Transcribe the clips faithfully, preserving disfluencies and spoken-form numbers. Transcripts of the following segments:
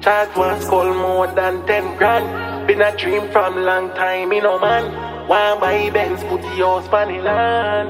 Charge one skull more than ten grand. Been a dream from long time, you know man. One buy Benz, put the house on the land.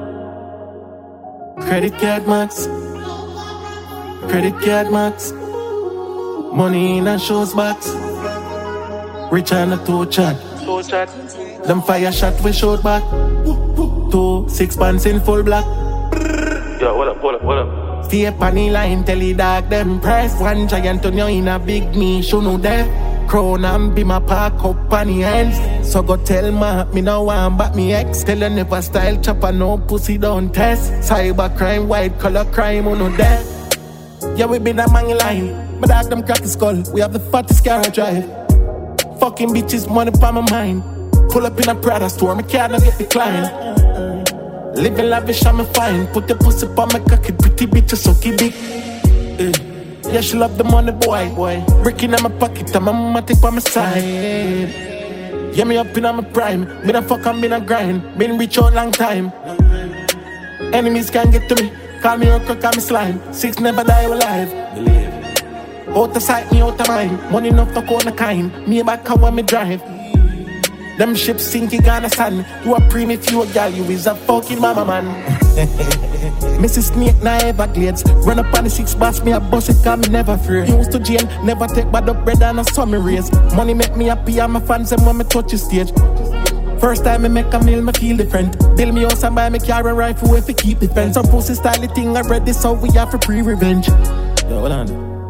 Credit card max. Credit card max. Money in a shows box. Rich and a toe chat. Toe chat. Them fire shot we shot back. Two six pants in full black. Yo, what up, what up, what up? Stay up on the line, tell the dog them price. One giant on you in a big me, show no death. Crown and be my park up on the hands. So go tell ma, me no want back me ex. Tell her never style chopper, no pussy don't test. Cyber crime, white collar crime, on no death. Yeah, we been a man line. My dog them crack the skull, we have the fattest car I drive. Fucking bitches, money by my mind. Pull up in a Prada store, me can't get declined. Living lavish, I'm fine. Put the pussy on my cocky, pretty bitches, so keep it. Uh, yeah, she love the money, boy, boy. Breaking in my pocket, I'm a take by my side. Yeah, me up in my prime. Been a fuck and been a grind. Been rich out long time. Enemies can't get to me. Call me Urkel, call me slime. Six never die alive. Believe. Out of sight, me out of mind. Money enough to call the kind. Me back how when me drive. Them ships sink, you gonna stand. You a preem if you a gal, you is a fucking mama man. Missus Snake, now Everglades. Run up on the six bus, me a bust it, cause me never fear. Used to jail, never take bad up bread and a summer race. Money make me happy and my fans them when me touch the stage. First time me make a meal, me feel different. Build me house and buy me car and rifle if we keep the fence. Some pussy style thing, I read this so we have for pre-revenge. Yo, hold on.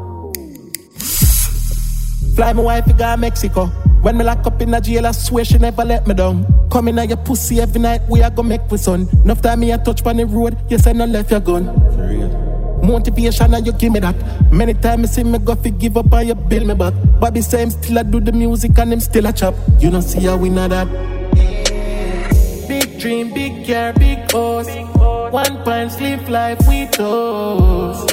Fly my wife to go Mexico. When me lock up in a jail, I swear she never let me down. Come in at your pussy every night, we a go make with son. Enough time me a touch on the road, you say no left your gun. For real. Motivation and you give me that. Many times me see me go fi give up and you build me back. Bobby say him still a do the music and him still a chop. You don't see how we know that. Big dream, big car, big house. One pint sleep life we toast.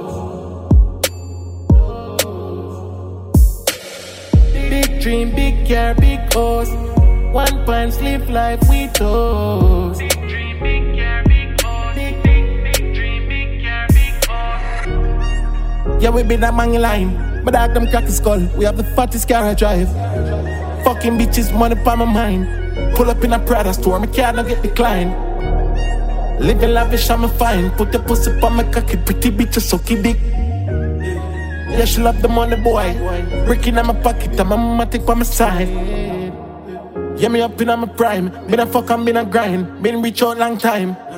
Big dream, big car, big house. One pint sleep life we toast. Big dream, big car, big house. Big, big, big dream, big car, big house. Yeah, we been a man line. My dog them crack the skull. We have the fattest car I drive. Fucking bitches, money by my mind. Pull up in a Prada store, me can't get declined. Living lavish, I'm fine. Put the pussy on my cocky, pretty bitches, so keep it. Yeah, she love the money, boy. Breaking in my pocket, I'm a take by my side. Yeah, me up in my prime. Been a fuck and been a grind. Been rich out long time.